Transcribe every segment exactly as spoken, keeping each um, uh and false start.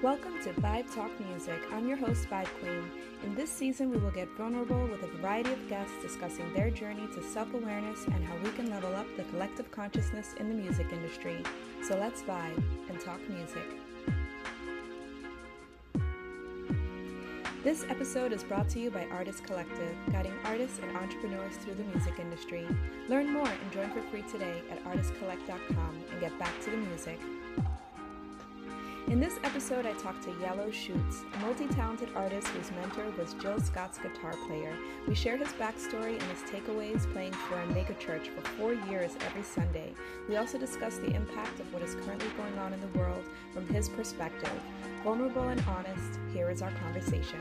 Welcome to Vibe Talk Music. I'm your host, Vibe Queen. In this season, we will get vulnerable with a variety of guests discussing their journey to self-awareness and how we can level up the collective consciousness in the music industry. So let's vibe and talk music. This episode is brought to you by Artist Collective, guiding artists and entrepreneurs through the music industry. Learn more and join for free today at artist collect dot com and get back to the music. In this episode, I talked to Yellow Shoots, a multi-talented artist whose mentor was Jill Scott's guitar player. We share his backstory and his takeaways playing for a mega church for four years every Sunday. We also discuss the impact of what is currently going on in the world from his perspective. Vulnerable and honest, here is our conversation.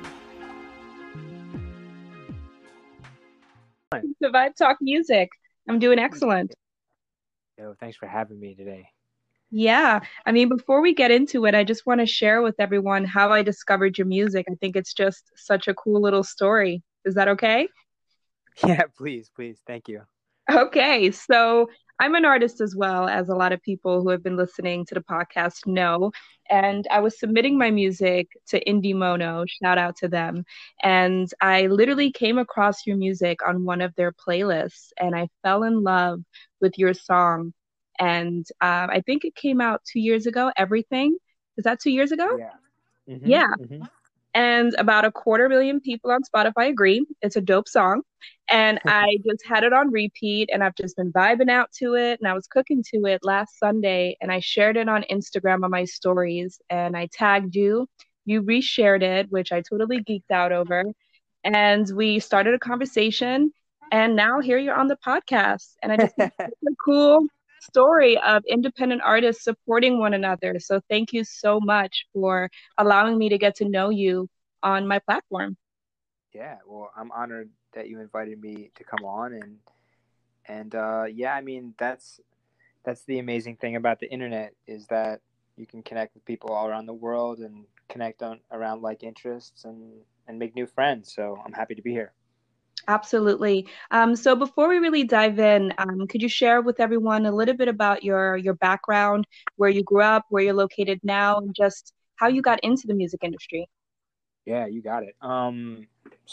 The Vibe Talk Music. I'm doing excellent. Yo, thanks for having me today. Yeah, I mean, before we get into it, I just want to share with everyone how I discovered your music. I think it's just such a cool little story. Is that okay? Yeah, please, please. Thank you. Okay, so I'm an artist as well, as a lot of people who have been listening to the podcast know. And I was submitting my music to Indie Mono, shout out to them. And I literally came across your music on one of their playlists, and I fell in love with your song. And um, I think it came out two years ago, Everything. Is that two years ago? Yeah. Mm-hmm, Yeah. mm-hmm. And about a quarter million people on Spotify agree. It's a dope song. And I just had it on repeat and I've just been vibing out to it. And I was cooking to it last Sunday and I shared it on Instagram on my stories and I tagged you. You reshared it, which I totally geeked out over. And we started a conversation. And now here you're on the podcast. And I just think it's a cool story of independent artists supporting one another. So thank you so much for allowing me to get to know you on my platform. Yeah, well, I'm honored that you invited me to come on, and and uh, yeah, I mean that's that's the amazing thing about the internet is that you can connect with people all around the world and connect on around like interests and and make new friends. So I'm happy to be here. Absolutely. Um, so before we really dive in, um, could you share with everyone a little bit about your your background, where you grew up, where you're located now, and just how you got into the music industry? Yeah, you got it. Um,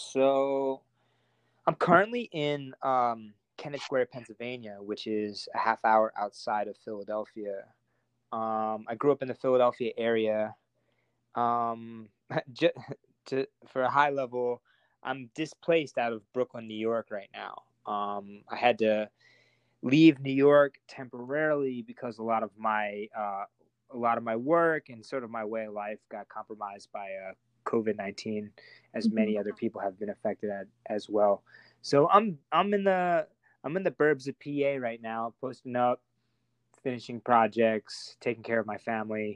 so I'm currently in um, Kennett Square, Pennsylvania, which is a half hour outside of Philadelphia. Um, I grew up in the Philadelphia area. Um, just to, for a high level, I'm displaced out of Brooklyn, New York right now. Um, I had to leave New York temporarily because a lot of my uh, a lot of my work and sort of my way of life got compromised by uh, COVID nineteen, as Mm-hmm. many other people have been affected at, as well. So I'm I'm in the I'm in the burbs of P A right now, posting up, finishing projects, taking care of my family.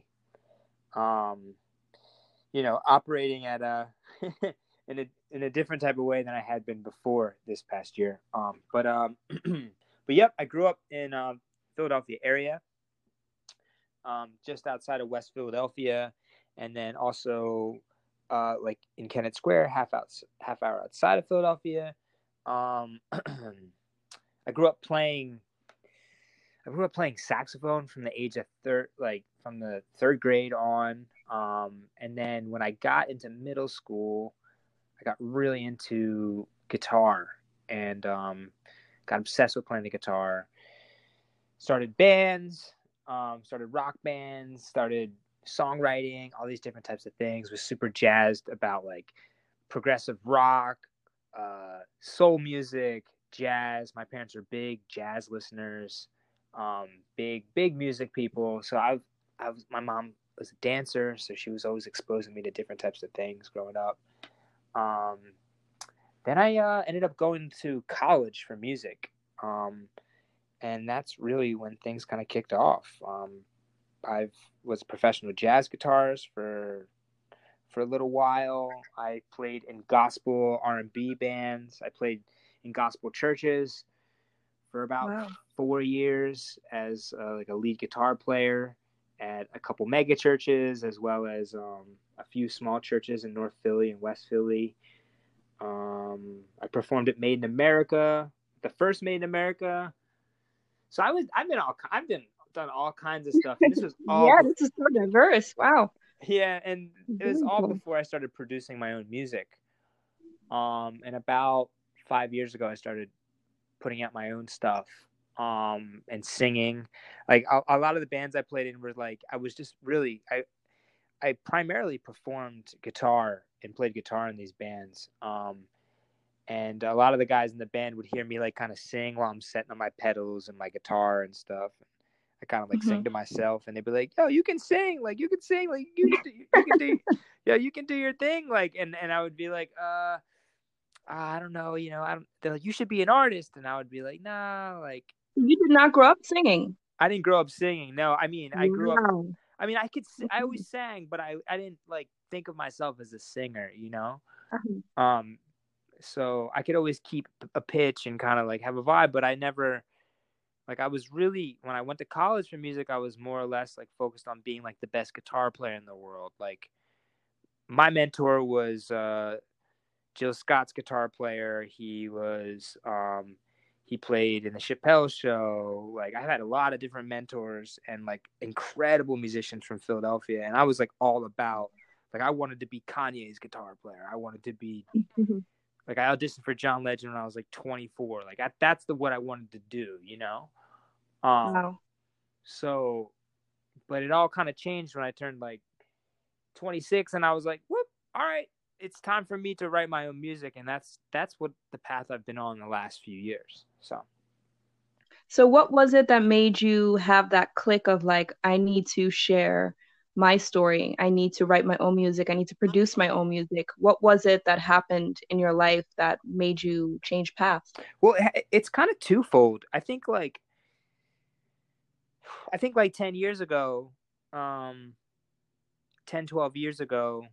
Um, you know, operating at a in a in a different type of way than I had been before this past year. Um, but um, but yep, I grew up in um, Philadelphia area, um, just outside of West Philadelphia, and then also uh, like in Kennett Square, half out half hour outside of Philadelphia. Um, I grew up playing. I grew up playing saxophone from the age of third, like from the third grade on. Um, and then when I got into middle school, I got really into guitar and um, got obsessed with playing the guitar. Started bands, um, started rock bands, started songwriting, all these different types of things. Was super jazzed about like progressive rock, uh, soul music, jazz. My parents are big jazz listeners, um, big big music people. So I, I was my mom was a dancer, so she was always exposing me to different types of things growing up. Um, then I uh, ended up going to college for music, um, and that's really when things kind of kicked off. Um, I was a professional jazz guitarist for for a little while. I played in gospel R and B bands. I played in gospel churches for about Wow. four years as uh, like a lead guitar player at a couple mega churches, as well as um, a few small churches in North Philly and West Philly. Um, I performed at Made in America, the first Made in America. So I was, I've been all, I've been done all kinds of stuff, and this was all. Yeah, Before, this is so diverse. Wow. Yeah, and it was Very all cool. before I started producing my own music. Um, and about five years ago, I started putting out my own stuff, um, and singing. Like a, a lot of the bands I played in were like, I was just really, I, I primarily performed guitar and played guitar in these bands. Um, and a lot of the guys in the band would hear me like kind of sing while I'm setting on my pedals and my guitar and stuff. I kind of like Hmm. sing to myself, and they'd be like, "Yo, you can sing, like you can sing, like you can do, you can do, yeah, you can do your thing." Like, and and I would be like, "Uh, I don't know, you know, I don't." They're like, "You should be an artist," and I would be like, "Nah, like You did not grow up singing. I didn't grow up singing. No, I mean, I grew up. Wow. I mean, I could, I Okay. always sang, but I, I didn't like think of myself as a singer, you know. Uh-huh. Um, so I could always keep a pitch and kind of like have a vibe, but I never like I was really when I went to college for music, I was more or less like focused on being like the best guitar player in the world. Like my mentor was uh Jill Scott's guitar player. He was um he played in the Chappelle show. Like I had a lot of different mentors and like incredible musicians from Philadelphia, and I was like all about like I wanted to be Kanye's guitar player. I wanted to be Mhm. like I auditioned for John Legend when I was like twenty-four. Like I, that's the what I wanted to do, you know. Um, Wow. so, but it all kind of changed when I turned like twenty-six, and I was like, whoop, all right, it's time for me to write my own music, and that's that's what the path I've been on the last few years. So, So what was it that made you have that click of like, I need to share my story. I need to write my own music. I need to produce my own music. What was it that happened in your life that made you change paths? well, it's kind of twofold. I think like I think like ten years ago, um, ten, twelve years ago,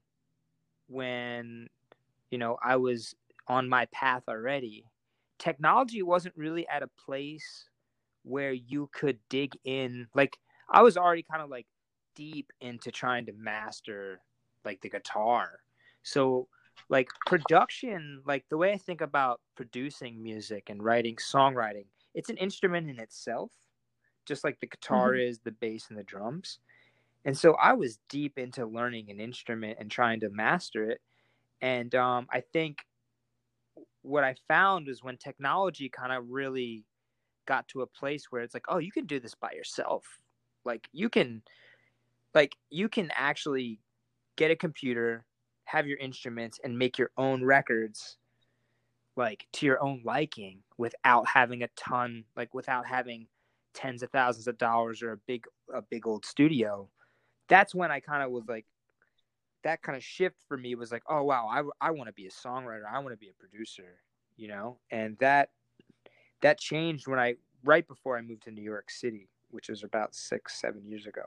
when you know I was on my path already, technology wasn't really at a place where you could dig in. Like I was already kind of like deep into trying to master like the guitar. So like production, like the way I think about producing music and writing songwriting, it's an instrument in itself, just like the guitar Hmm. is, the bass and the drums. And so I was deep into learning an instrument and trying to master it. And um, I think what I found is when technology kind of really got to a place where it's like, oh, you can do this by yourself. Like you can, like you can actually get a computer, have your instruments, and make your own records, like to your own liking, without having a ton, like without having tens of thousands of dollars or a big, a big old studio. That's when I kind of was like, that kind of shift for me was like, oh wow, I I want to be a songwriter, I want to be a producer, you know, and that that changed when I right before I moved to New York City, which was about six, seven years ago.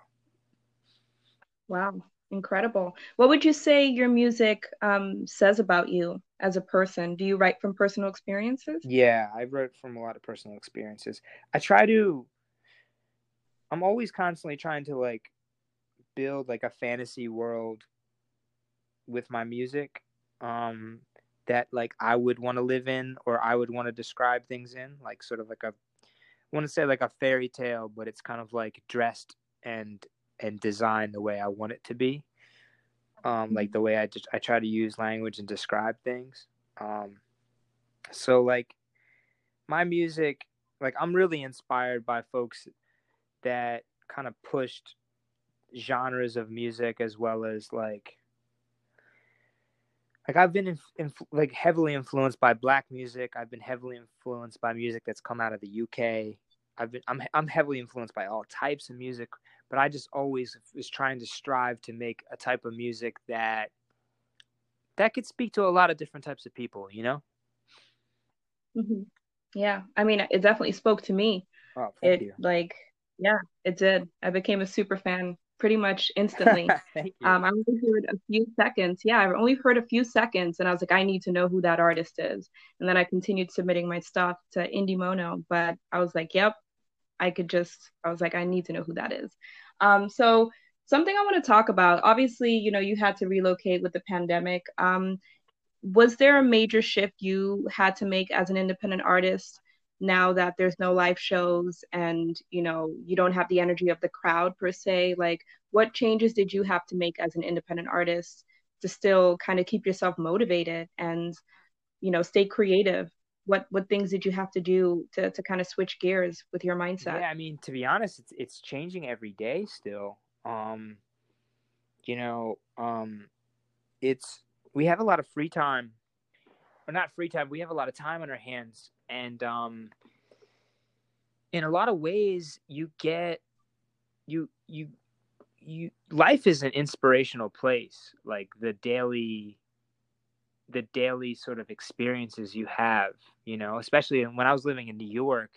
Wow, incredible. What would you say your music um, says about you as a person? Do you write from personal experiences? Yeah, I wrote from a lot of personal experiences. I try to. I'm always constantly trying to like build like a fantasy world with my music, um, that like I would want to live in or I would want to describe things in, like sort of like a I want to say like a fairy tale, but it's kind of like dressed and and designed the way I want it to be. Um, like the way I just I try to use language and describe things. Um, so like my music, like I'm really inspired by folks that kind of pushed genres of music as well as like like I've been in, in, like heavily influenced by black music. I've been heavily influenced by music that's come out of the U K. I've been I'm I'm heavily influenced by all types of music, but I just always was trying to strive to make a type of music that that could speak to a lot of different types of people, you know? Hmm. Yeah, I mean, it definitely spoke to me. Oh, thank It you. like, yeah, it did. I became a super fan pretty much instantly. Thank you. Um, I only heard a few seconds. Yeah, I only heard a few seconds, and I was like, I need to know who that artist is. And then I continued submitting my stuff to Indie Mono, but I was like, yep, I could just. I was like, I need to know who that is. Um, so something I want to talk about. Obviously, you know, you had to relocate with the pandemic. Um, was there a major shift you had to make as an independent artist now that there's no live shows and, you know, you don't have the energy of the crowd per se? Like, what changes did you have to make as an independent artist to still kind of keep yourself motivated and, you know, stay creative? What what things did you have to do to to kind of switch gears with your mindset? Yeah, I mean, to be honest, it's it's changing every day still. Um, you know, um, it's we have a lot of free time, or not free time. We have a lot of time on our hands, and um, in a lot of ways, you get you you you. Life is an inspirational place. Like the daily the daily sort of experiences you have, you know, especially when I was living in New York.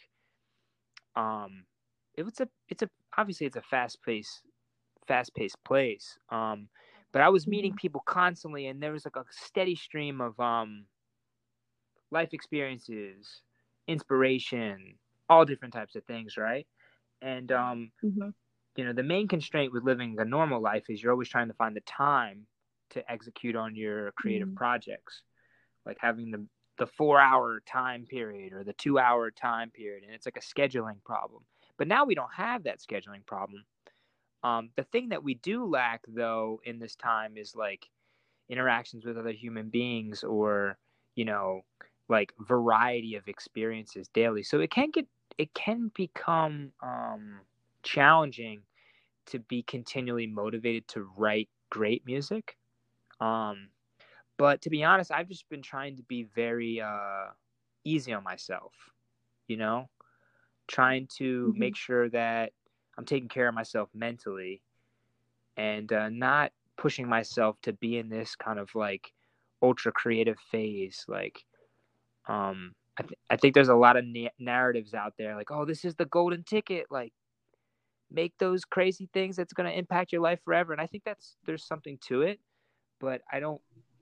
Um, it was a it's a obviously it's a fast paced fast paced place. Um, but I was meeting Mhm. people constantly, and there was like a steady stream of um life experiences, inspiration, all different types of things, right? And um, Mhm. you know, the main constraint with living a normal life is you're always trying to find the time to execute on your creative Mhm. projects, like having the the four hour time period or the two hour time period, and it's like a scheduling problem. But now we don't have that scheduling problem. Um, the thing that we do lack, though, in this time is like interactions with other human beings, or you know, like variety of experiences daily. So it can get it can become um, challenging to be continually motivated to write great music. Um, but to be honest, I've just been trying to be very uh, easy on myself, you know, trying to Mhm. make sure that I'm taking care of myself mentally, and uh, not pushing myself to be in this kind of like ultra creative phase. Like, um, I, th- I think there's a lot of na- narratives out there like, oh, this is the golden ticket. Like, make those crazy things that's going to impact your life forever. And I think that's there's something to it, but I don't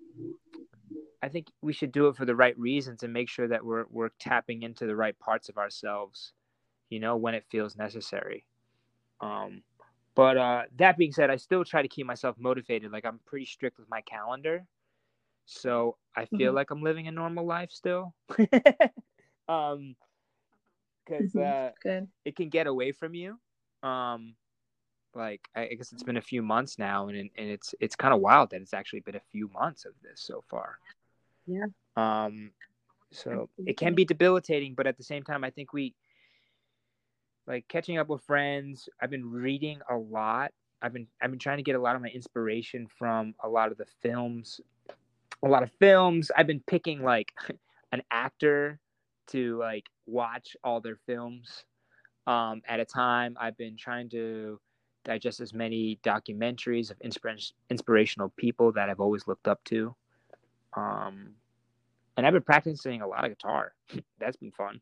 I think we should do it for the right reasons and make sure that we're we're tapping into the right parts of ourselves, you know, when it feels necessary. Um, but uh, that being said, I still try to keep myself motivated. Like I'm pretty strict with my calendar, so I feel Mhm. like I'm living a normal life still. um, because Mhm. uh, Good. it can get away from you. Um, like I guess it's been a few months now, and and it's it's kind of wild that it's actually been a few months of this so far. Yeah, Um, So it can absolutely. be debilitating, but at the same time, I think we like catching up with friends. I've been reading a lot. I've been I've been trying to get a lot of my inspiration from a lot of the films. A lot of films. I've been picking like an actor to like watch all their films um, at a time. I've been trying to digest as many documentaries of inspir- inspirational people that I've always looked up to. Um, and I've been practicing a lot of guitar. That's been fun.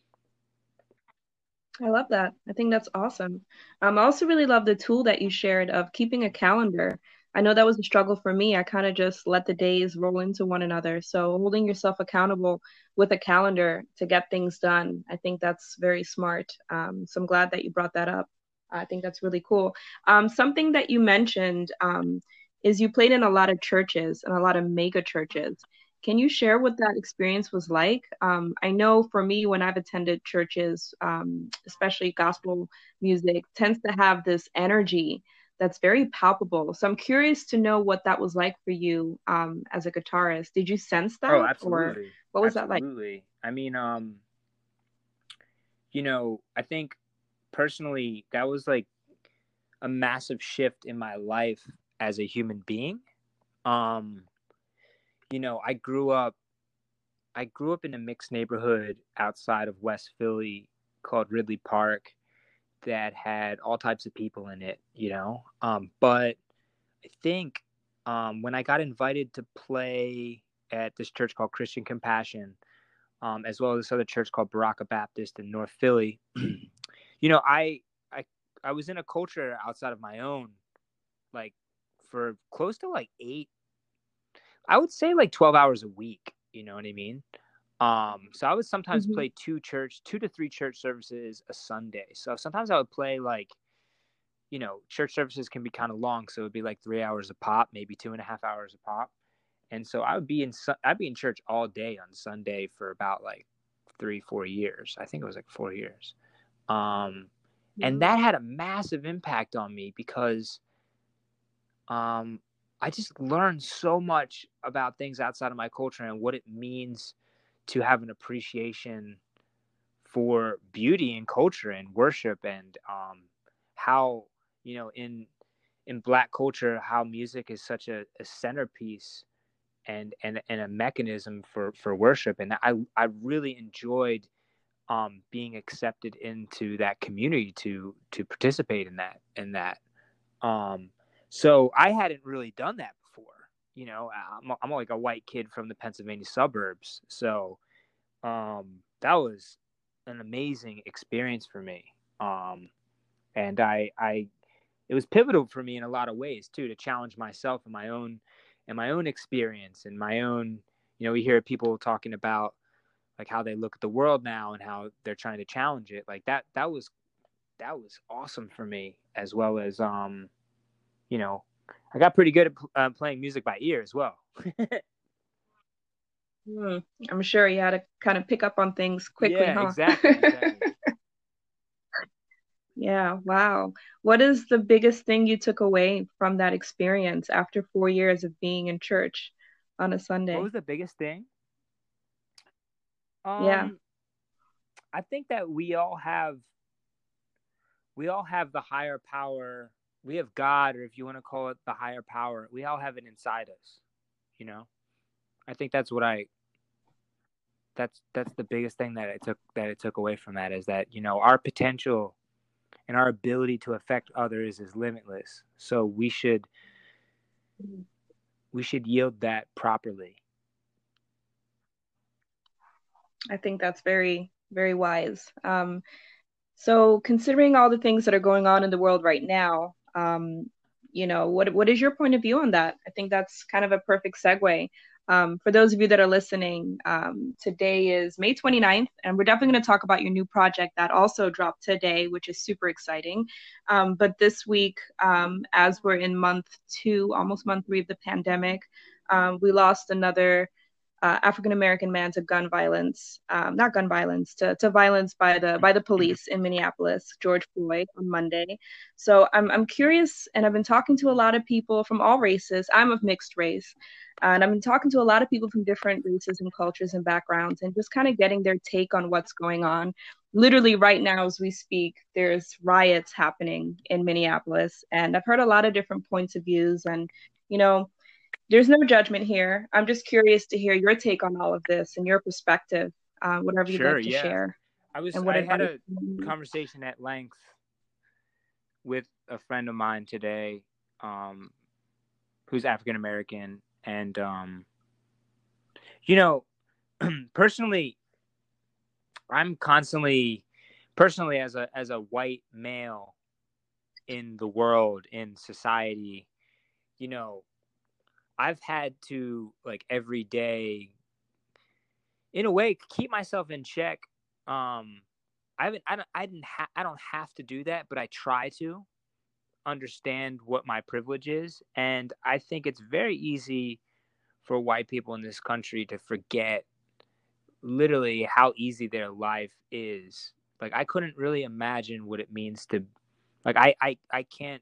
I love that. I think that's awesome. Um, I also really love the tool that you shared of keeping a calendar. I know that was a struggle for me. I kind of just let the days roll into one another. So holding yourself accountable with a calendar to get things done, I think that's very smart. Um, so I'm glad that you brought that up. I think that's really cool. Um, something that you mentioned um, is you played in a lot of churches and a lot of mega churches. Can you share what that experience was like? Um, I know for me, when I've attended churches, um, especially gospel music, tends to have this energy that's very palpable. So I'm curious to know what that was like for you um, as a guitarist. Did you sense Oh, that, or absolutely. what was that like? Absolutely. I mean, um, you know, I think personally that was like a massive shift in my life as a human being. Um, you know, I grew up I grew up in a mixed neighborhood outside of West Philly called Ridley Park that had all types of people in it, you know. Um, but I think um, when I got invited to play at this church called Christian Compassion, um, as well as this other church called Baraka Baptist in North Philly. you know, I I I was in a culture outside of my own, like for close to like eight, I would say like twelve hours a week. You know what I mean? Um, so I would sometimes Hmm. play two church, two to three church services a Sunday. So sometimes I would play like, you know, church services can be kind of long, so it would be like three hours a pop, maybe two and a half hours a pop. And so I would be in I'd be in church all day on Sunday for about like three, four years. I think it was like four years. Um, and Wow. that had a massive impact on me because um, I just learned so much about things outside of my culture and what it means to have an appreciation for beauty and culture and worship, and um, how, you know, in in Black culture, how music is such a, a centerpiece and, and and a mechanism for for worship. And I I really enjoyed um, being accepted into that community to to participate in that in that. Um, so I hadn't really done that before. You know, I'm I'm like a white kid from the Pennsylvania suburbs, so um, that was an amazing experience for me. Um, and I I it was pivotal for me in a lot of ways too, to challenge myself in my own in my own experience and my own. You know, we hear people talking about like how they look at the world now and how they're trying to challenge it. Like that that was that was awesome for me, as well as um you know, I got pretty good at uh, playing music by ear as well. Hmm. I'm sure you had to kind of pick up on things quickly, Yeah, huh? exactly, exactly. Yeah, wow. What is the biggest thing you took away from that experience after four years of being in church on a What Sunday? was the biggest thing? Yeah. Um, I think that we all have we all have the higher power. We have God, or if you want to call it the higher power, we all have it inside us. You know, I think that's what I that's that's the biggest thing that it took that it took away from that, is that, you know, our potential and our ability to affect others is limitless. So we should we should yield that properly. I think that's very, very wise. Um, so considering all the things that are going on in the world right now, um, you know, what what is your point of view on that? I think that's kind of a perfect segue. Um, for those of you that are listening, um, today is May 29th, and we're definitely going to talk about your new project that also dropped today, which is super exciting. Um, but this week, um, as we're in month two, almost month three of the pandemic, um, we lost another uh, African American man to gun violence, um, not gun violence, to, to violence by the by the police in Minneapolis, George Floyd, on Monday. So I'm I'm curious, and I've been talking to a lot of people from all races. I'm of mixed race, and I've been talking to a lot of people from different races and cultures and backgrounds, and just kind of getting their take on what's going on. Literally right now, as we speak, there's riots happening in Minneapolis, and I've heard a lot of different points of views, and you know there's no judgment here. I'm just curious to hear your take on all of this and your perspective, uh, whatever you'd Sure, like to yeah. share, I was and what I had advice a you need. conversation at length with a friend of mine today, um, who's African American, and um, you know, personally, I'm constantly, personally, as a as a white male in the world, in society, you know, I've had to, like, every day, in a way, keep myself in check. Um, I haven't, I don't, I didn't, ha- I don't have to do that, but I try to understand what my privilege is, and I think it's very easy for white people in this country to forget literally how easy their life is. Like, I couldn't really imagine what it means to, like, I, I, I can't,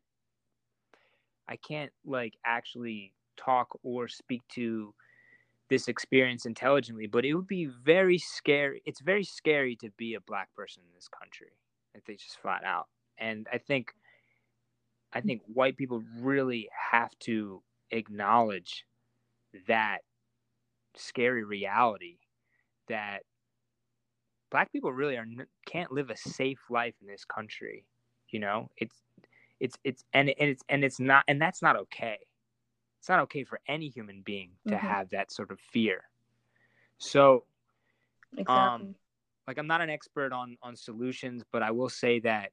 I can't like actually talk or speak to this experience intelligently, but it would be very scary. It's very scary to be a black person in this country. I think just flat out. And I think, I think white people really have to acknowledge that scary reality, that black people really are can't live a safe life in this country. You know, it's it's it's and, and it's and it's not, and that's not okay. It's not okay for any human being to Mm-hmm. have that sort of fear. So, um, Exactly. like, I'm not an expert on on solutions, but I will say that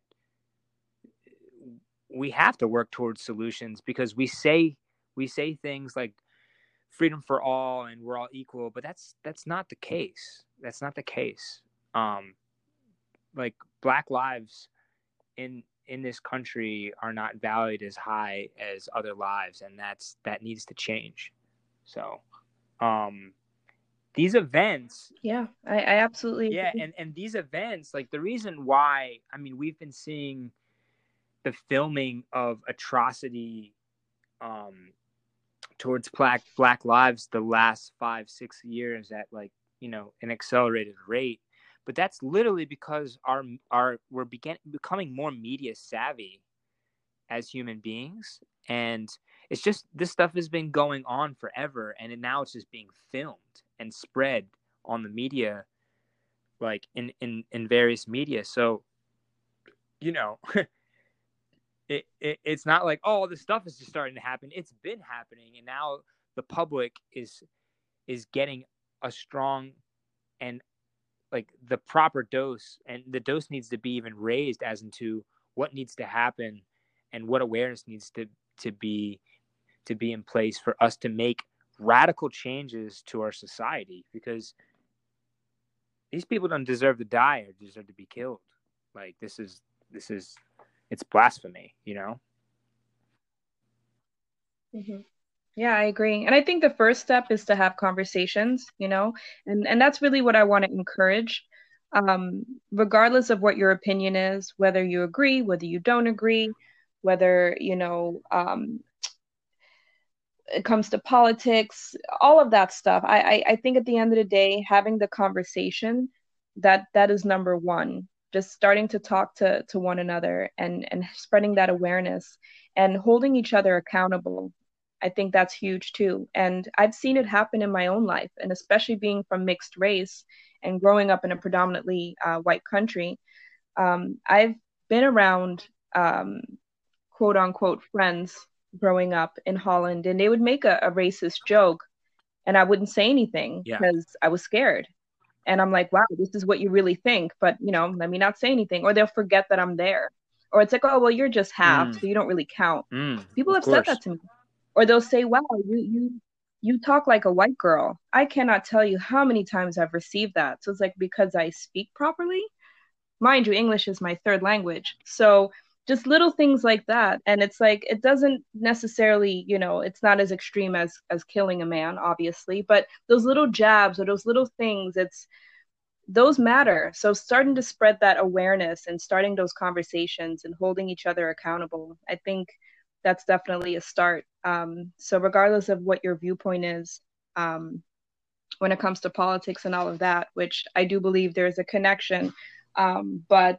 we have to work towards solutions, because we say we say things like freedom for all and we're all equal, but that's that's not the case. That's not the case. Um, like, black lives in in this country are not valued as high as other lives, and that's that needs to change. So, um, these events, Yeah, I, I absolutely yeah, agree. and and these events, like the reason why, I mean, we've been seeing the filming of atrocity um towards black black lives the last five six years at, like, you know, an accelerated rate, but that's literally because our our we're begin, becoming more media savvy as human beings, and it's just, this stuff has been going on forever, and now it's just being filmed and spread on the media, like in in in various media. So, you know, it, it it's not like, oh, this stuff is just starting to happen. It's been happening, and now the public is is getting a strong and, like, the proper dose, and the dose needs to be even raised as into what needs to happen and what awareness needs to to be to be in place for us to make radical changes to our society, because these people don't deserve to die or deserve to be killed. Like, this is this is it's blasphemy, you know. Hmm. Yeah, I agree. And I think the first step is to have conversations, you know, and, and that's really what I want to encourage. Um, regardless of what your opinion is, whether you agree, whether you don't agree, whether, you know, um, it comes to politics, all of that stuff. I, I, I think at the end of the day, having the conversation, that that is number one. Just starting to talk to to one another and and spreading that awareness and holding each other accountable. I think that's huge too. And I've seen it happen in my own life, and especially being from mixed race and growing up in a predominantly uh, white country. Um, I've been around um, quote unquote friends growing up in Holland, and they would make a, a racist joke, and I wouldn't say anything Yeah. because I was scared. And I'm like, wow, this is what you really think, but you know, let me not say anything, or they'll forget that I'm there. Or it's like, oh, well, you're just half, Mm, so you don't really count. mm, People of have said course. that to me. Or they'll say, wow, you you you talk like a white girl. I cannot tell you how many times I've received that. So it's like, because I speak properly, mind you, English is my third language. So just little things like that. And it's like, it doesn't necessarily, you know, it's not as extreme as as killing a man, obviously, but those little jabs or those little things, it's those matter. So starting to spread that awareness and starting those conversations and holding each other accountable, I think that's definitely a start. Um, so regardless of what your viewpoint is, um, when it comes to politics and all of that, which I do believe there's a connection. Um, but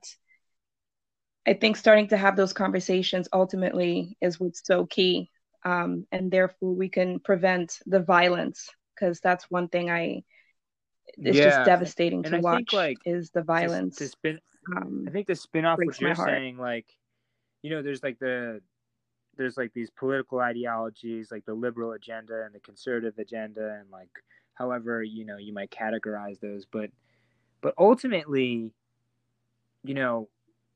I think starting to have those conversations ultimately is what's so key. Um, and therefore we can prevent the violence, because that's one thing I, it's just Yeah, and, devastating and to I think, watch like, is the to to violence. spin, I Um, think to spin off what breaks you're my heart. saying, like, you know, there's like the there's like these political ideologies, like the liberal agenda and the conservative agenda, and like however, you know, you might categorize those, but but ultimately, you know,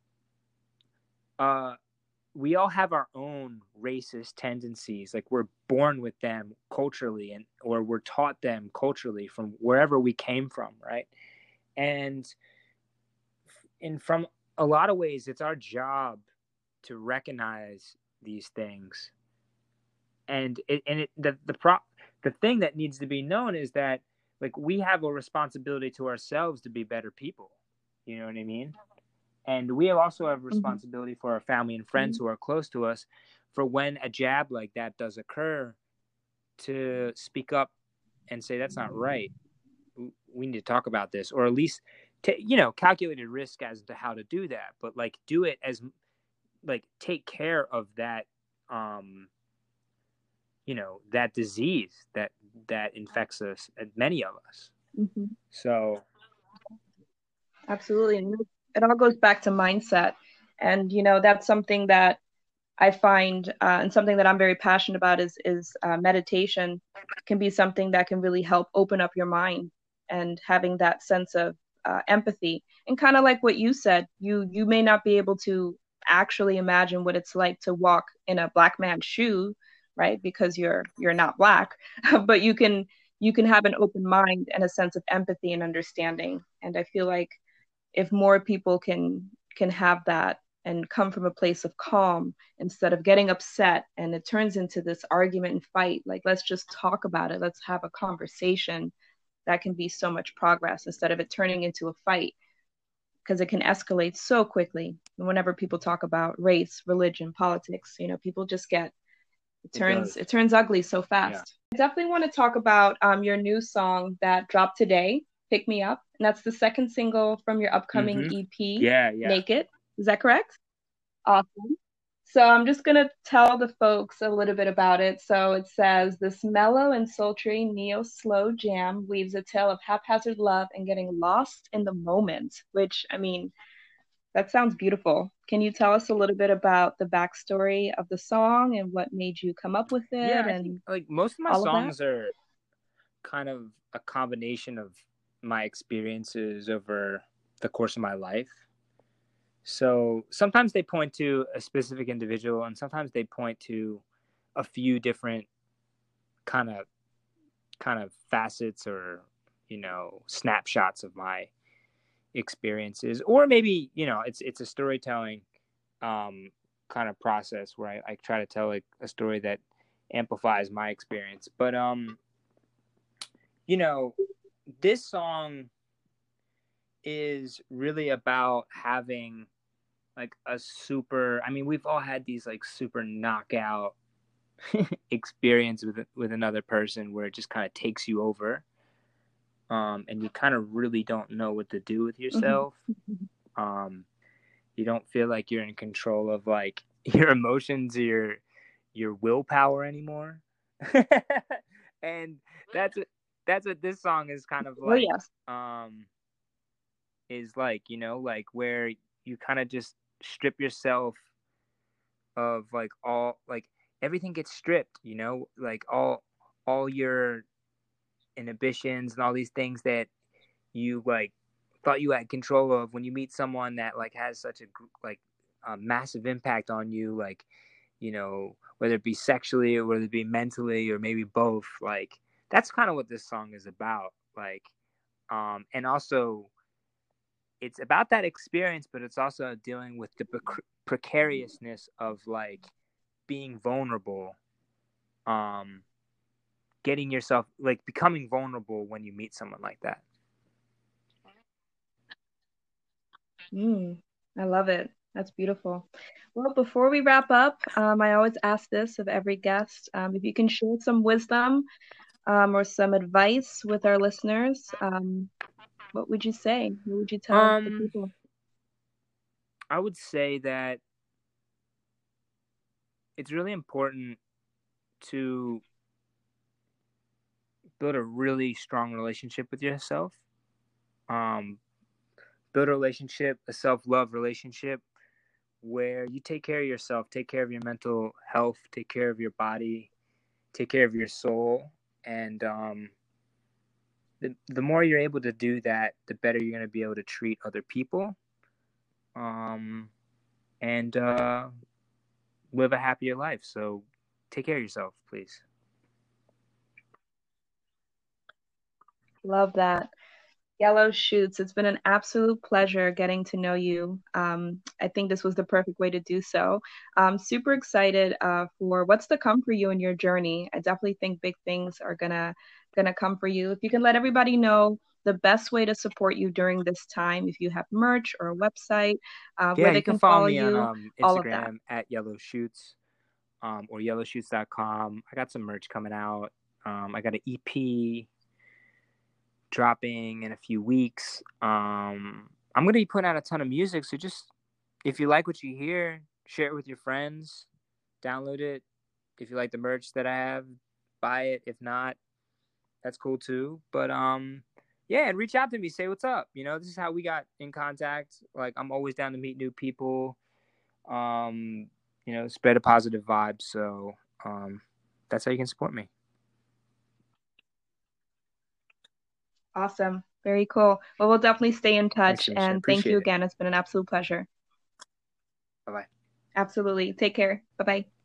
uh we all have our own racist tendencies. Like, we're born with them culturally, and or we're taught them culturally from wherever we came from, right? And and from a lot of ways, it's our job to recognize these things. And it and it the the pro the thing that needs to be known is that, like, we have a responsibility to ourselves to be better people. You know what I mean? And we also have Mm-hmm. responsibility for our family and friends who are close to us, for when a jab like that does occur, to speak up and say, that's not right. We need to talk about this, or at least, t- you know, calculated risk as to how to do that. But, like, do it as, like, take care of that, um, you know, that disease that that infects us, many of us. Mm-hmm. So Absolutely. And it all goes back to mindset. And, you know, that's something that I find, uh, and something that I'm very passionate about is is uh, meditation can be something that can really help open up your mind, and having that sense of uh, empathy. And kind of like what you said, you you may not be able to actually imagine what it's like to walk in a black man's shoe, right? Because you're you're not black, but you can you can have an open mind and a sense of empathy and understanding. And I feel like if more people can can have that and come from a place of calm instead of getting upset and it turns into this argument and fight, like, let's just talk about it, let's have a conversation, that can be so much progress instead of it turning into a fight, because it can escalate so quickly. Whenever people talk about race, religion, politics, you know, people just get it It turns does. it turns ugly so Yeah. fast. I definitely want to talk about um, your new song that dropped today, "Pick Me Up," and that's the second single from your upcoming Mm-hmm. E P, Yeah, yeah. Naked. Is that correct? Awesome. So I'm just going to tell the folks a little bit about it. So it says this mellow and sultry neo slow jam weaves a tale of haphazard love and getting lost in the moment, which, I mean, that sounds beautiful. Can you tell us a little bit about the backstory of the song and what made you come up with Yeah, it I think and like most of my all of that? songs are kind of a combination of my experiences over the course of my life. So sometimes they point to a specific individual, and sometimes they point to a few different kind of kind of facets or you know snapshots of my experiences, or maybe you know it's it's a storytelling um, kind of process where I, I try to tell like a story that amplifies my experience. But um, you know, this song is really about having like a super. I mean, we've all had these like super knockout experience with with another person where it just kind of takes you over, um, and you kind of really don't know what to do with yourself. Um, you don't feel like you're in control of like your emotions or your your willpower anymore. And that's what that's what this song is kind of Oh, like yes. um is like, you know, like where you kind of just strip yourself of like all like everything gets stripped, you know, like all all your inhibitions and all these things that you like thought you had control of when you meet someone that like has such a like a massive impact on you, like you know whether it be sexually or whether it be mentally or maybe both. Like that's kind of what this song is about. Like um and also it's about that experience, but it's also dealing with the pre- precariousness of like being vulnerable, um getting yourself like becoming vulnerable when you meet someone like that. Mm, I love it. That's beautiful. Well, before we wrap up, um, I always ask this of every guest. Um, if you can share some wisdom um, or some advice with our listeners, um, what would you say? What would you tell the um people? I would say that it's really important to build a really strong relationship with yourself. Um, build a relationship, a self love relationship where you take care of yourself, take care of your mental health, take care of your body, take care of your soul. And um, the, the more you're able to do that, the better you're going to be able to treat other people, um, and uh, live a happier life. So take care of yourself, please. Love that. Yellow Shoots, it's been an absolute pleasure getting to know you. Um, I think this was the perfect way to do so. I'm super excited uh, for what's to come for you in your journey. I definitely think big things are gonna gonna come for you. If you can let everybody know the best way to support you during this time, if you have merch or a website, uh, Yeah, where they you can can follow follow me on you, um, all of that. Instagram at Yellow Shoots, um, or yellow shoots dot com. I got some merch coming out. Um, I got an E P dropping in a few weeks. Um, I'm going to be putting out a ton of music. So just if you like what you hear, share it with your friends, download it. If you like the merch that I have, buy it. If not, that's cool too. But um, yeah, and reach out to me. Say what's up. You know, this is how we got in contact. Like I'm always down to meet new people. Um, you know, spread a positive vibe. So um, that's how you can support me. Awesome. Very cool. Well, we'll definitely stay in Thanks, touch. Denisha. And thank you Appreciate it. again. It's been an absolute pleasure. Bye bye. Absolutely. Take care. Bye bye.